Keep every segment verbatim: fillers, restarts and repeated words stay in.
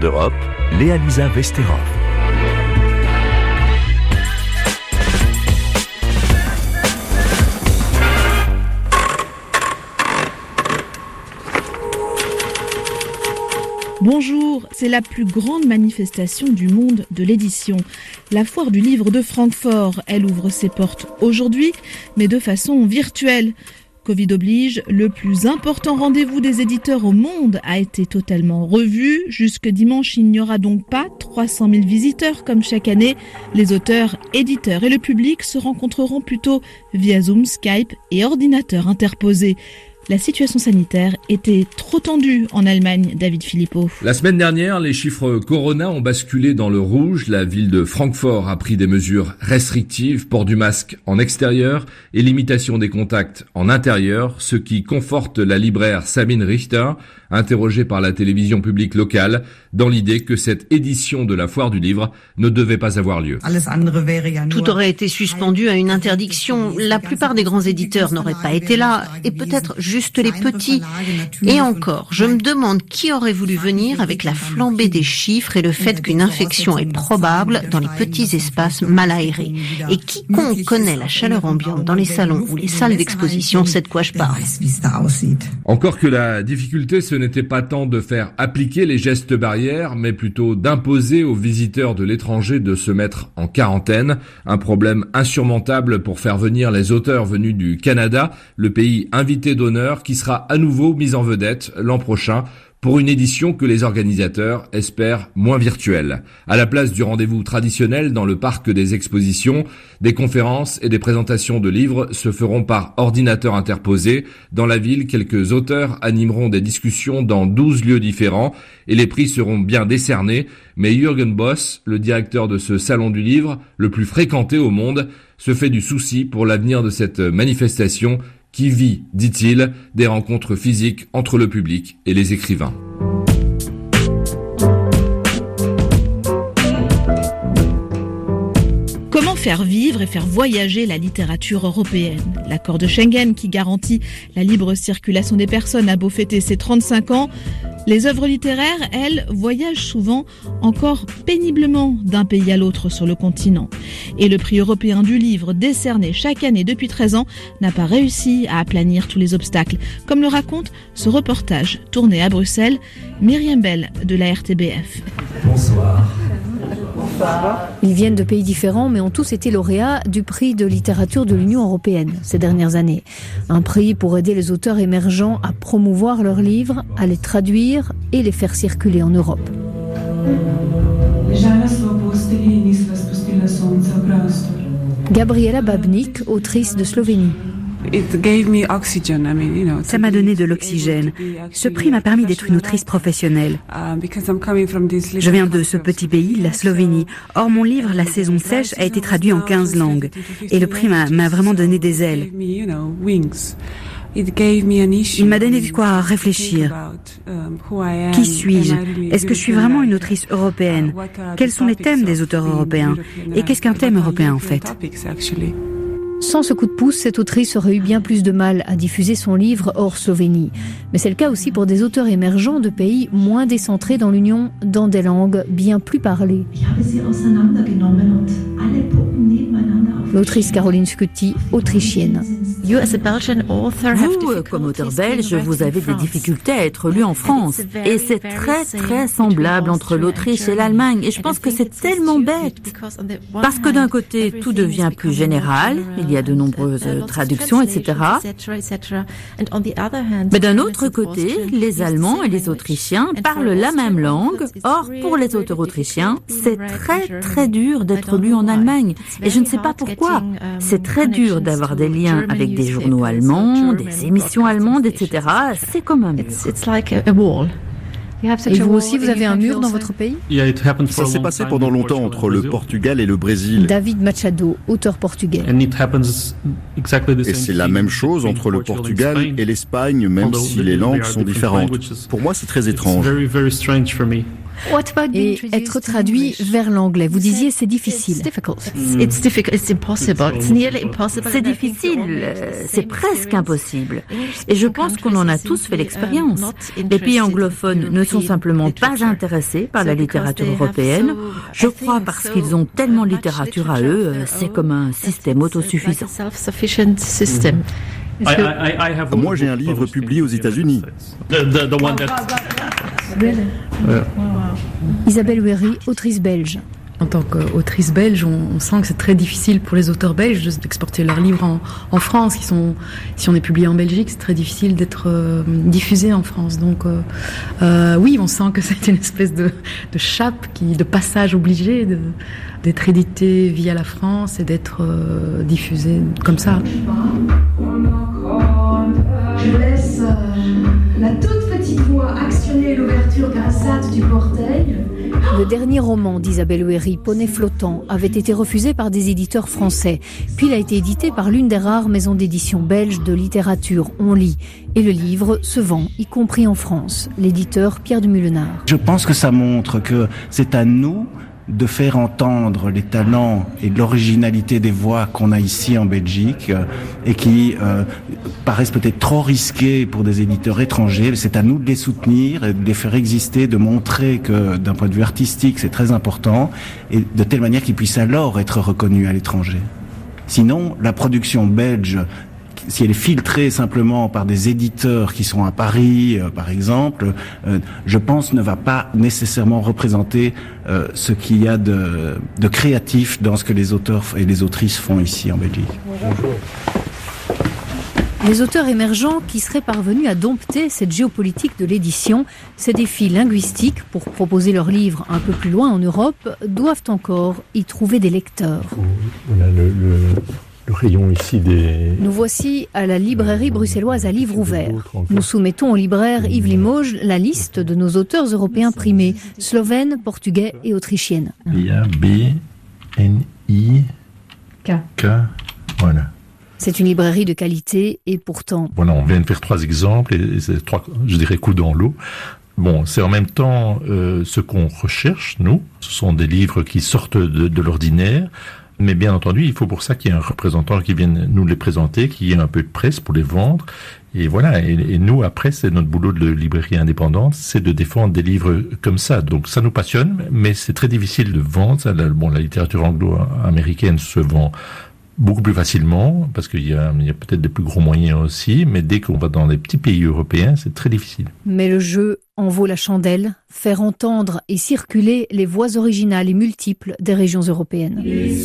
d'Europe, Léa-Lisa Vesterov. Bonjour, c'est la plus grande manifestation du monde de l'édition. La foire du livre de Francfort, elle ouvre ses portes aujourd'hui, mais de façon virtuelle. Covid oblige, le plus important rendez-vous des éditeurs au monde a été totalement revu. Jusque dimanche, il n'y aura donc pas trois cent mille visiteurs comme chaque année. Les auteurs, éditeurs et le public se rencontreront plutôt via Zoom, Skype et ordinateur interposé. La situation sanitaire était trop tendue en Allemagne, David Philippot. La semaine dernière, les chiffres Corona ont basculé dans le rouge. La ville de Francfort a pris des mesures restrictives, port du masque en extérieur et limitation des contacts en intérieur, ce qui conforte la libraire Sabine Richter, interrogée par la télévision publique locale, dans l'idée que cette édition de la foire du livre ne devait pas avoir lieu. Tout aurait été suspendu à une interdiction. La plupart des grands éditeurs n'auraient pas été là, et peut-être juste les petits. Et encore, je me demande qui aurait voulu venir avec la flambée des chiffres et le fait qu'une infection est probable dans les petits espaces mal aérés. Et quiconque connaît la chaleur ambiante dans les salons ou les salles d'exposition sait de quoi je parle. Encore que la difficulté, ce n'était pas tant de faire appliquer les gestes barrières, mais plutôt d'imposer aux visiteurs de l'étranger de se mettre en quarantaine. Un problème insurmontable pour faire venir les auteurs venus du Canada, le pays invité d'honneur qui sera à nouveau mis en vedette l'an prochain pour une édition que les organisateurs espèrent moins virtuelle. À la place du rendez-vous traditionnel dans le parc des expositions, des conférences et des présentations de livres se feront par ordinateur interposé. Dans la ville, quelques auteurs animeront des discussions dans douze lieux différents et les prix seront bien décernés. Mais Jürgen Boss, le directeur de ce salon du livre, le plus fréquenté au monde, se fait du souci pour l'avenir de cette manifestation qui vit, dit-il, des rencontres physiques entre le public et les écrivains. Comment faire vivre et faire voyager la littérature européenne ? L'accord de Schengen qui garantit la libre circulation des personnes a beau fêter ses trente-cinq ans, les œuvres littéraires, elles, voyagent souvent encore péniblement d'un pays à l'autre sur le continent. Et le prix européen du livre, décerné chaque année depuis treize ans, n'a pas réussi à aplanir tous les obstacles, comme le raconte ce reportage tourné à Bruxelles, Myriam Bell de la R T B F. Bonsoir. Ils viennent de pays différents, mais ont tous été lauréats du prix de littérature de l'Union européenne ces dernières années. Un prix pour aider les auteurs émergents à promouvoir leurs livres, à les traduire et les faire circuler en Europe. Gabriela Babnik, autrice de Slovénie. Ça m'a donné de l'oxygène. Ce prix m'a permis d'être une autrice professionnelle. Je viens de ce petit pays, la Slovénie. Or, mon livre, La saison sèche, a été traduit en quinze langues. Et le prix m'a, m'a vraiment donné des ailes. Il m'a donné de quoi réfléchir. Qui suis-je ? Est-ce que je suis vraiment une autrice européenne ? Quels sont les thèmes des auteurs européens ? Et qu'est-ce qu'un thème européen, en fait ? Sans ce coup de pouce, cette autrice aurait eu bien plus de mal à diffuser son livre hors Slovénie. Mais c'est le cas aussi pour des auteurs émergents de pays moins décentrés dans l'Union, dans des langues bien plus parlées. L'autrice Caroline Scutti, autrichienne. Vous, comme auteur belge, vous avez des difficultés à être lu en France. Et c'est très, très semblable entre l'Autriche et l'Allemagne. Et je pense que c'est tellement bête. Parce que d'un côté, tout devient plus général. Il y a de nombreuses traductions, et cetera. Mais d'un autre côté, les Allemands et les Autrichiens parlent la même langue. Or, pour les auteurs autrichiens, c'est très, très dur d'être lu en Allemagne. Et je ne sais pas pourquoi. C'est très dur d'avoir des liens avec des journaux allemands, des émissions allemandes, et cetera. C'est comme un mur. Et vous aussi, vous avez un mur dans votre pays ? Ça s'est passé pendant longtemps entre le Portugal et le Brésil. David Machado, auteur portugais. Et c'est la même chose entre le Portugal et l'Espagne, même si les langues sont différentes. Pour moi, c'est très étrange. Et être traduit vers l'anglais, vous disiez c'est difficile. C'est difficile, c'est presque impossible. Et je pense qu'on en a tous fait l'expérience. Les pays anglophones ne sont simplement pas intéressés par la littérature européenne. Je crois parce qu'ils ont tellement de littérature à eux, c'est comme un système autosuffisant. Moi, j'ai un livre publié aux États-Unis. Isabelle Wéry, autrice belge. En tant qu'autrice belge, on, on sent que c'est très difficile pour les auteurs belges d'exporter leurs livres en, en France. Qui sont, si on est publié en Belgique, c'est très difficile d'être euh, diffusé en France. Donc, euh, euh, oui, on sent que c'est une espèce de, de chape, qui, de passage obligé, de, d'être édité via la France et d'être euh, diffusé comme ça. Je laisse euh, la toute petite voix actionner l'ouverture grassate du portail. Le dernier roman d'Isabelle Wéry, Poney flottant, avait été refusé par des éditeurs français. Puis il a été édité par l'une des rares maisons d'édition belges de littérature, On lit. Et le livre se vend, y compris en France. L'éditeur Pierre de Mulenard. Je pense que ça montre que c'est à nous de faire entendre les talents et l'originalité des voix qu'on a ici en Belgique euh, et qui euh, paraissent peut-être trop risquées pour des éditeurs étrangers. C'est à nous de les soutenir et de les faire exister, de montrer que d'un point de vue artistique c'est très important et de telle manière qu'ils puissent alors être reconnus à l'étranger. Sinon, la production belge, si elle est filtrée simplement par des éditeurs qui sont à Paris, euh, par exemple, euh, je pense ne va pas nécessairement représenter euh, ce qu'il y a de, de créatif dans ce que les auteurs et les autrices font ici en Belgique. Bonjour. Les auteurs émergents qui seraient parvenus à dompter cette géopolitique de l'édition, ces défis linguistiques pour proposer leurs livres un peu plus loin en Europe, doivent encore y trouver des lecteurs. Voilà le... le... Le rayon ici des... Nous voici à la librairie bruxelloise à livre ouvert. Nous soumettons au libraire Yves Limoges la liste de nos auteurs européens primés, slovènes, portugais et autrichiennes. Il y a B, N, I, K. K, voilà. C'est une librairie de qualité et pourtant... Voilà, on vient de faire trois exemples et c'est trois, je dirais, coups dans l'eau. Bon, c'est en même temps euh, ce qu'on recherche, nous. Ce sont des livres qui sortent de, de l'ordinaire. Mais bien entendu, il faut pour ça qu'il y ait un représentant qui vienne nous les présenter, qu'il y ait un peu de presse pour les vendre. Et voilà, et, et nous, après, c'est notre boulot de librairie indépendante, c'est de défendre des livres comme ça. Donc ça nous passionne, mais c'est très difficile de vendre. Ça, la, bon, la littérature anglo-américaine se vend beaucoup plus facilement, parce qu'il y a, il y a peut-être des plus gros moyens aussi, mais dès qu'on va dans les petits pays européens, c'est très difficile. Mais le jeu en vaut la chandelle, faire entendre et circuler les voix originales et multiples des régions européennes.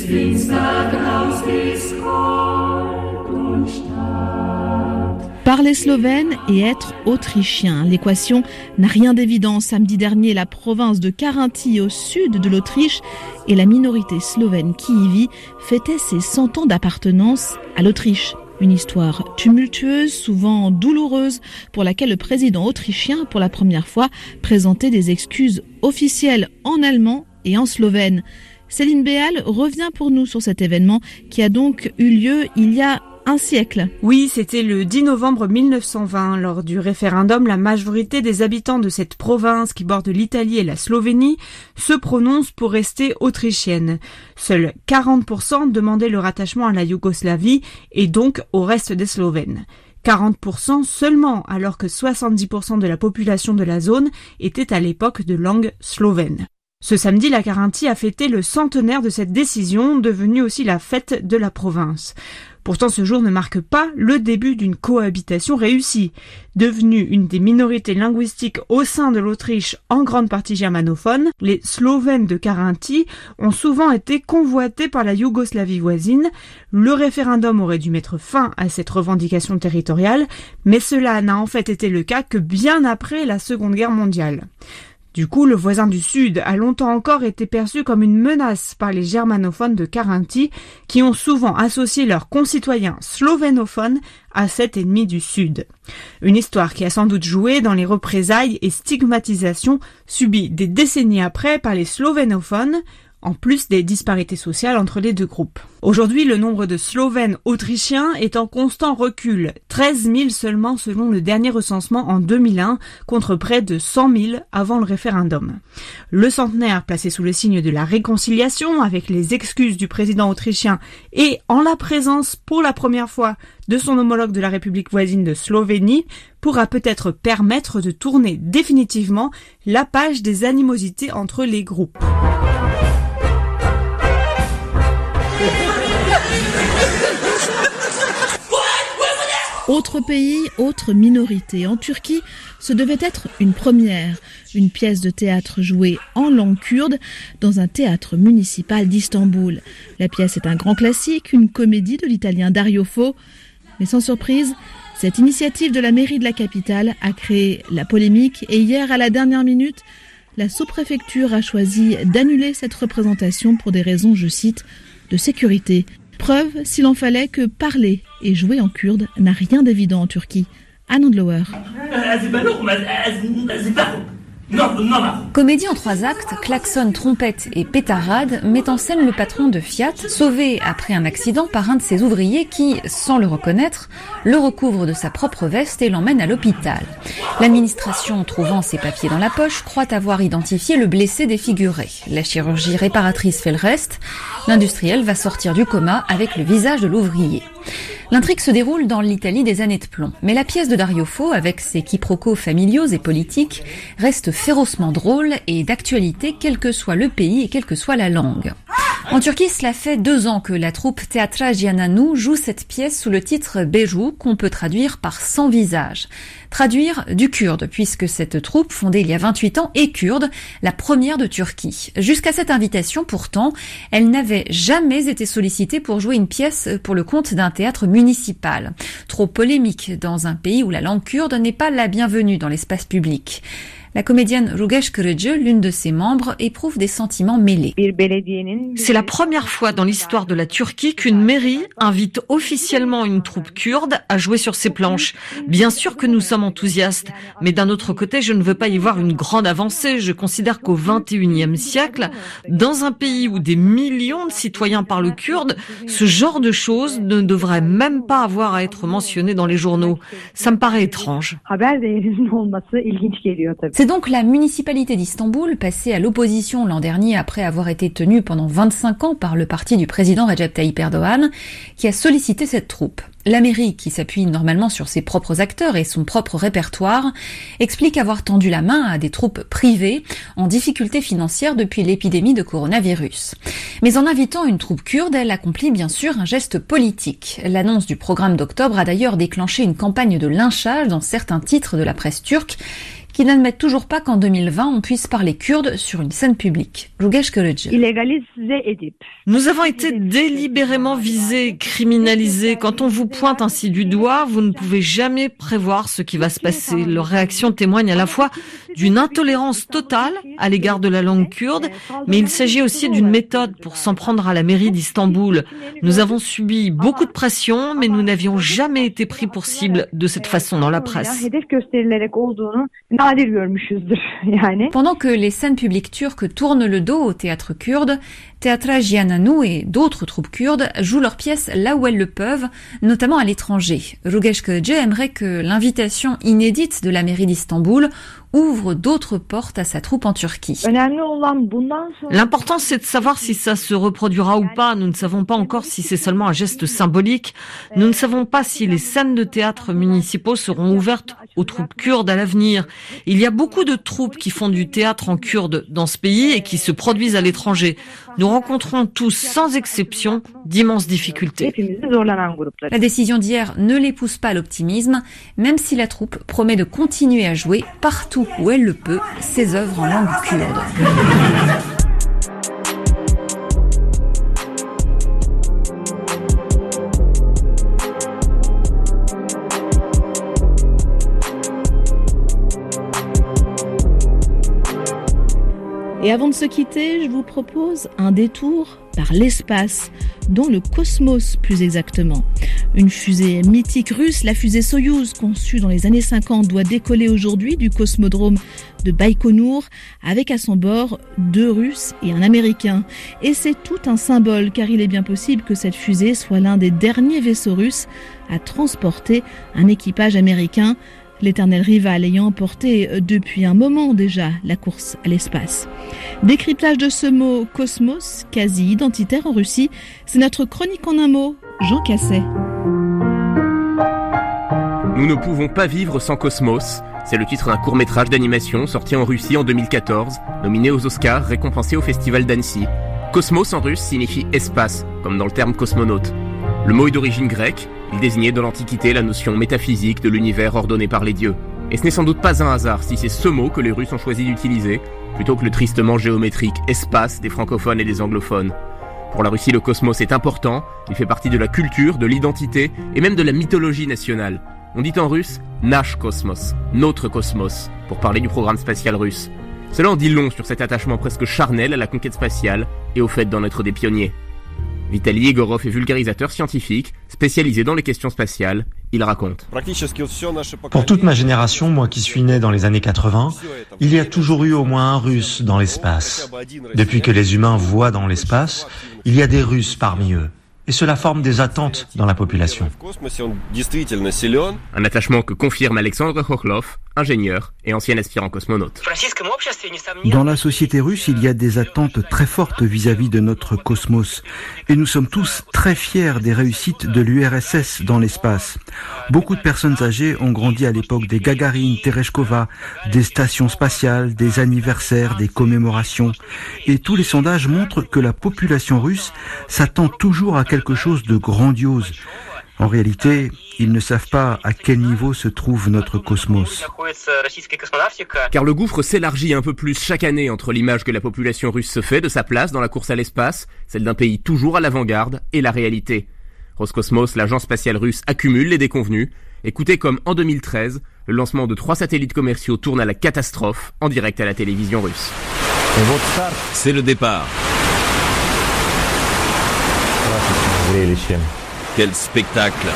Parler slovène et être autrichien. L'équation n'a rien d'évident. Samedi dernier, la province de Carinthie au sud de l'Autriche et la minorité slovène qui y vit fêtait ses cent ans d'appartenance à l'Autriche. Une histoire tumultueuse, souvent douloureuse, pour laquelle le président autrichien, pour la première fois, présentait des excuses officielles en allemand et en slovène. Céline Béal revient pour nous sur cet événement qui a donc eu lieu il y a un siècle. Oui, c'était le dix novembre mille neuf cent vingt. Lors du référendum, la majorité des habitants de cette province qui borde l'Italie et la Slovénie se prononce pour rester autrichienne. Seuls quarante pour cent demandaient le rattachement à la Yougoslavie et donc au reste des Slovènes. quarante pour cent seulement, alors que soixante-dix pour cent de la population de la zone était à l'époque de langue slovène. Ce samedi, la Carinthie a fêté le centenaire de cette décision, devenue aussi la fête de la province. Pourtant, ce jour ne marque pas le début d'une cohabitation réussie. Devenue une des minorités linguistiques au sein de l'Autriche, en grande partie germanophone, les Slovènes de Carinthie ont souvent été convoités par la Yougoslavie voisine. Le référendum aurait dû mettre fin à cette revendication territoriale, mais cela n'a en fait été le cas que bien après la Seconde Guerre mondiale. Du coup, le voisin du Sud a longtemps encore été perçu comme une menace par les germanophones de Carinthie qui ont souvent associé leurs concitoyens slovénophones à cet ennemi du Sud. Une histoire qui a sans doute joué dans les représailles et stigmatisations subies des décennies après par les slovénophones. en plus des disparités sociales entre les deux groupes. Aujourd'hui, le nombre de Slovènes autrichiens est en constant recul, treize mille seulement selon le dernier recensement en deux mille un, contre près de cent mille avant le référendum. Le centenaire placé sous le signe de la réconciliation avec les excuses du président autrichien et en la présence pour la première fois de son homologue de la République voisine de Slovénie pourra peut-être permettre de tourner définitivement la page des animosités entre les groupes. Autre pays, autre minorité. En Turquie, ce devait être une première. Une pièce de théâtre jouée en langue kurde dans un théâtre municipal d'Istanbul. La pièce est un grand classique, une comédie de l'italien Dario Fo. Mais sans surprise, cette initiative de la mairie de la capitale a créé la polémique et hier, à la dernière minute, la sous-préfecture a choisi d'annuler cette représentation pour des raisons, je cite, de sécurité. Preuve, s'il en fallait, que parler et jouer en kurde n'a rien d'évident en Turquie. Anne Andlauer. Comédie en trois actes, klaxon, trompette et pétarade met en scène le patron de Fiat, sauvé après un accident par un de ses ouvriers qui, sans le reconnaître, le recouvre de sa propre veste et l'emmène à l'hôpital. L'administration, trouvant ses papiers dans la poche, croit avoir identifié le blessé défiguré. La chirurgie réparatrice fait le reste. L'industriel va sortir du coma avec le visage de l'ouvrier. L'intrigue se déroule dans l'Italie des années de plomb. Mais la pièce de Dario Fo, avec ses quiproquos familiaux et politiques, reste férocement drôle et d'actualité, quel que soit le pays et quelle que soit la langue. En Turquie, cela fait deux ans que la troupe Teatra Giananu joue cette pièce sous le titre Beju, qu'on peut traduire par Sans visage. Traduire du kurde, puisque cette troupe, fondée il y a vingt-huit ans, est kurde, la première de Turquie. Jusqu'à cette invitation, pourtant, elle n'avait jamais été sollicitée pour jouer une pièce pour le compte d'un théâtre municipal. Trop polémique dans un pays où la langue kurde n'est pas la bienvenue dans l'espace public. La comédienne Rugesh Kırıcı, l'une de ses membres, éprouve des sentiments mêlés. C'est la première fois dans l'histoire de la Turquie qu'une mairie invite officiellement une troupe kurde à jouer sur ses planches. Bien sûr que nous sommes enthousiastes, mais d'un autre côté, je ne veux pas y voir une grande avancée. Je considère qu'au vingt et unième siècle, dans un pays où des millions de citoyens parlent kurde, ce genre de choses ne devrait même pas avoir à être mentionné dans les journaux. Ça me paraît étrange. C'est donc la municipalité d'Istanbul, passée à l'opposition l'an dernier après avoir été tenue pendant vingt-cinq ans par le parti du président Recep Tayyip Erdogan, qui a sollicité cette troupe. La mairie, qui s'appuie normalement sur ses propres acteurs et son propre répertoire, explique avoir tendu la main à des troupes privées en difficulté financière depuis l'épidémie de coronavirus. Mais en invitant une troupe kurde, elle accomplit bien sûr un geste politique. L'annonce du programme d'octobre a d'ailleurs déclenché une campagne de lynchage dans certains titres de la presse turque, qui n'admettent toujours pas qu'en deux mille vingt, on puisse parler kurde sur une scène publique. Rugesh Kırıcı. Nous avons été délibérément visés, criminalisés. Quand on vous pointe ainsi du doigt, vous ne pouvez jamais prévoir ce qui va se passer. Leur réaction témoigne à la fois d'une intolérance totale à l'égard de la langue kurde, mais il s'agit aussi d'une méthode pour s'en prendre à la mairie d'Istanbul. Nous avons subi beaucoup de pression, mais nous n'avions jamais été pris pour cible de cette façon dans la presse. Pendant que les scènes publiques turques tournent le dos au théâtre kurde, Teatra Giananu et d'autres troupes kurdes jouent leurs pièces là où elles le peuvent, notamment à l'étranger. Rugesh Kırıcı aimerait que l'invitation inédite de la mairie d'Istanbul ouvre d'autres portes à sa troupe en Turquie. L'important, c'est de savoir si ça se reproduira ou pas. Nous ne savons pas encore si c'est seulement un geste symbolique. Nous ne savons pas si les scènes de théâtre municipaux seront ouvertes aux troupes kurdes à l'avenir. Il y a beaucoup de troupes qui font du théâtre en kurde dans ce pays et qui se produisent à l'étranger. Nous rencontrons tous, sans exception, d'immenses difficultés. La décision d'hier ne les pousse pas à l'optimisme, même si la troupe promet de continuer à jouer partout où elle le peut ses œuvres en langue kurde. Et avant de se quitter, je vous propose un détour par l'espace, dont le cosmos plus exactement. Une fusée mythique russe, la fusée Soyouz, conçue dans les années cinquante, doit décoller aujourd'hui du cosmodrome de Baïkonour avec à son bord deux Russes et un Américain. Et c'est tout un symbole car il est bien possible que cette fusée soit l'un des derniers vaisseaux russes à transporter un équipage américain, l'éternel rival ayant emporté depuis un moment déjà la course à l'espace. Décryptage de ce mot cosmos, quasi identitaire en Russie, c'est notre chronique en un mot, Jean Casset. Nous ne pouvons pas vivre sans Cosmos. C'est le titre d'un court-métrage d'animation sorti en Russie en deux mille quatorze, nominé aux Oscars, récompensé au Festival d'Annecy. Cosmos en russe signifie espace, comme dans le terme cosmonaute. Le mot est d'origine grecque, il désignait dans l'Antiquité la notion métaphysique de l'univers ordonné par les dieux. Et ce n'est sans doute pas un hasard si c'est ce mot que les Russes ont choisi d'utiliser, plutôt que le tristement géométrique espace des francophones et des anglophones. Pour la Russie, le cosmos est important, il fait partie de la culture, de l'identité et même de la mythologie nationale. On dit en russe « Nash Kosmos », notre cosmos, pour parler du programme spatial russe. Cela en dit long sur cet attachement presque charnel à la conquête spatiale et au fait d'en être des pionniers. Vitaly Egorov est vulgarisateur scientifique, spécialisé dans les questions spatiales. Il raconte. Pour toute ma génération, moi qui suis né dans les années quatre-vingts, il y a toujours eu au moins un Russe dans l'espace. Depuis que les humains voient dans l'espace, il y a des Russes parmi eux. Et cela forme des attentes dans la population. Un attachement que confirme Alexandre Khokhlov, ingénieur et ancien aspirant cosmonaute. Dans la société russe, il y a des attentes très fortes vis-à-vis de notre cosmos. Et nous sommes tous très fiers des réussites de l'U R S S dans l'espace. Beaucoup de personnes âgées ont grandi à l'époque des Gagarine, Tereshkova, des stations spatiales, des anniversaires, des commémorations. Et tous les sondages montrent que la population russe s'attend toujours à quelque chose de grandiose. En réalité, ils ne savent pas à quel niveau se trouve notre cosmos. Car le gouffre s'élargit un peu plus chaque année entre l'image que la population russe se fait de sa place dans la course à l'espace, celle d'un pays toujours à l'avant-garde, et la réalité. Roscosmos, l'agence spatiale russe, accumule les déconvenus. Écoutez comme en deux mille treize, le lancement de trois satellites commerciaux tourne à la catastrophe en direct à la télévision russe. C'est le départ. Quel spectacle!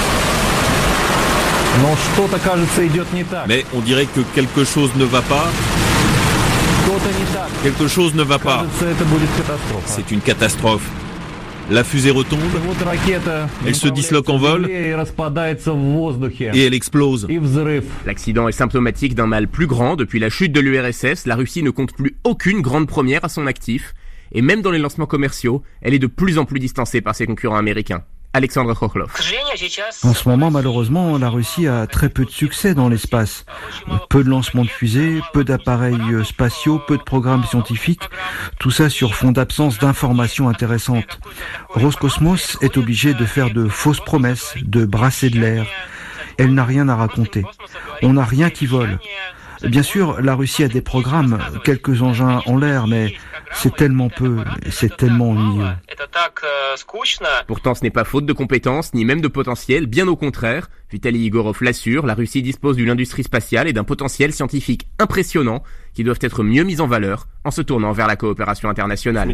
Mais on dirait que quelque chose ne va pas. Quelque chose ne va pas. C'est une catastrophe. La fusée retombe, elle se disloque en vol et elle explose. L'accident est symptomatique d'un mal plus grand. Depuis la chute de l'U R S S, la Russie ne compte plus aucune grande première à son actif. Et même dans les lancements commerciaux, elle est de plus en plus distancée par ses concurrents américains. Alexandre Khokhlov. En ce moment, malheureusement, la Russie a très peu de succès dans l'espace. Peu de lancements de fusées, peu d'appareils spatiaux, peu de programmes scientifiques. Tout ça sur fond d'absence d'informations intéressantes. Roscosmos est obligée de faire de fausses promesses, de brasser de l'air. Elle n'a rien à raconter. On n'a rien qui vole. Bien sûr, la Russie a des programmes, quelques engins en l'air, mais c'est tellement peu, c'est tellement ennuyeux. Pourtant, ce n'est pas faute de compétences, ni même de potentiel, bien au contraire. Vitaly Egorov l'assure, la Russie dispose d'une industrie spatiale et d'un potentiel scientifique impressionnant qui doivent être mieux mis en valeur en se tournant vers la coopération internationale.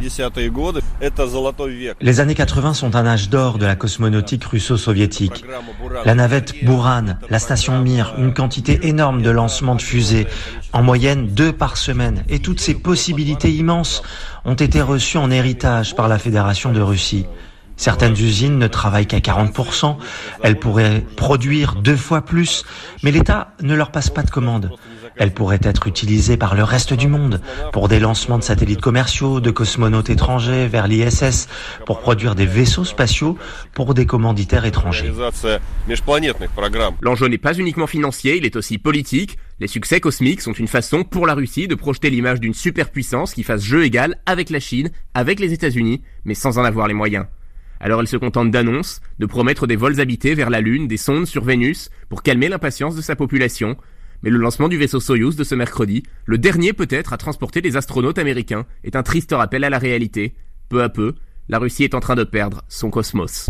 Les années quatre-vingts sont un âge d'or de la cosmonautique russo-soviétique. La navette Buran, la station Mir, une quantité énorme de lancements de fusées, en moyenne deux par semaine, et toutes ces possibilités immenses ont été reçues en héritage par la Fédération de Russie. Certaines usines ne travaillent qu'à quarante pour cent, elles pourraient produire deux fois plus, mais l'État ne leur passe pas de commande. Elles pourraient être utilisées par le reste du monde pour des lancements de satellites commerciaux, de cosmonautes étrangers vers l'I S S, pour produire des vaisseaux spatiaux pour des commanditaires étrangers. L'enjeu n'est pas uniquement financier, il est aussi politique. Les succès cosmiques sont une façon pour la Russie de projeter l'image d'une superpuissance qui fasse jeu égal avec la Chine, avec les États-Unis, mais sans en avoir les moyens. Alors elle se contente d'annonces, de promettre des vols habités vers la Lune, des sondes sur Vénus, pour calmer l'impatience de sa population. Mais le lancement du vaisseau Soyouz de ce mercredi, le dernier peut-être à transporter des astronautes américains, est un triste rappel à la réalité. Peu à peu, la Russie est en train de perdre son cosmos.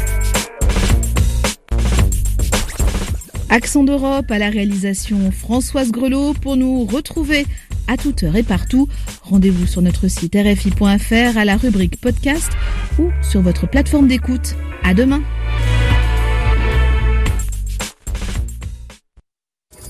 Accent d'Europe à la réalisation Françoise Grelot. Pour nous retrouver à toute heure et partout, rendez-vous sur notre site r f i point f r à la rubrique podcast ou sur votre plateforme d'écoute. À demain.